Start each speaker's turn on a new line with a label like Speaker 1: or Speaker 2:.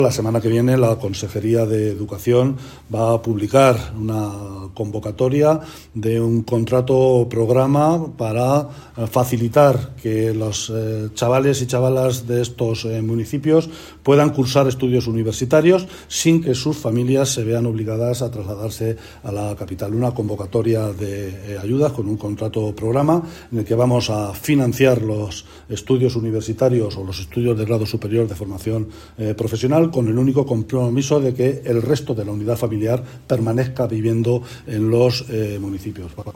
Speaker 1: La semana que viene la Consejería de Educación va a publicar una convocatoria de un contrato programa para facilitar que los chavales y chavalas de estos municipios puedan cursar estudios universitarios sin que sus familias se vean obligadas a trasladarse a la capital. Una convocatoria de ayudas con un contrato programa en el que vamos a financiar los estudios universitarios o los estudios de grado superior de formación profesional, con el único compromiso de que el resto de la unidad familiar permanezca viviendo en los municipios.